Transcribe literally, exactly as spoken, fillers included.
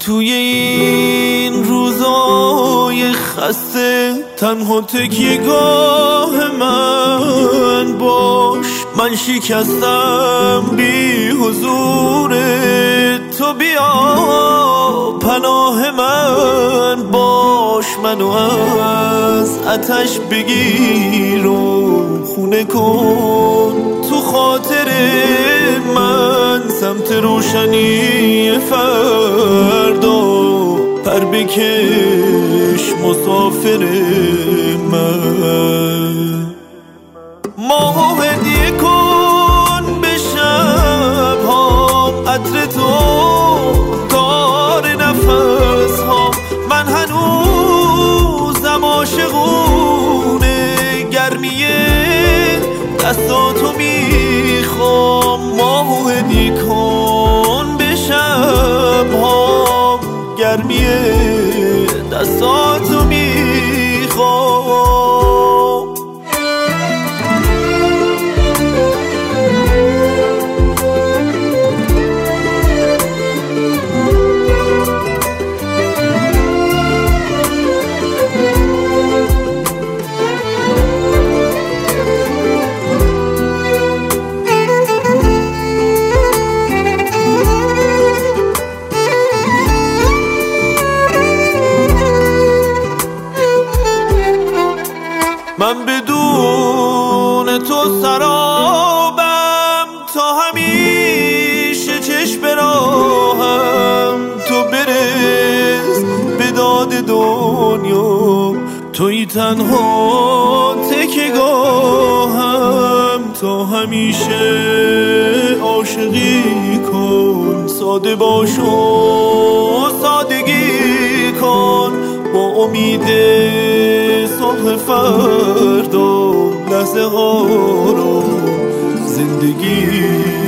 توی این روزای خسته تنها تکیه‌گاه من باش. من شکستم بی حضور تو، بیا پناه من باش. منو از آتش بگیر و خونه کن تو خاطر من، سمت روشنی فردا پر بکش مسافر من. ماهو هدیه کن به شب‌هام، عطر تو دار نفس ها. من هنوزم عاشقونه گرمی دستاتو میخوام. ماهو هدیه کن به شب‌هام، گرمی دستاتو میخوام. من بدون تو سرابم، تا همیشه چشم راهم. تو برس به داد دنیا، توی تنها تکیه‌گاهم. تا همیشه عاشقی کن، ساده باش و سادگی کن. با امید صبح فردا لحظه ها رو زندگی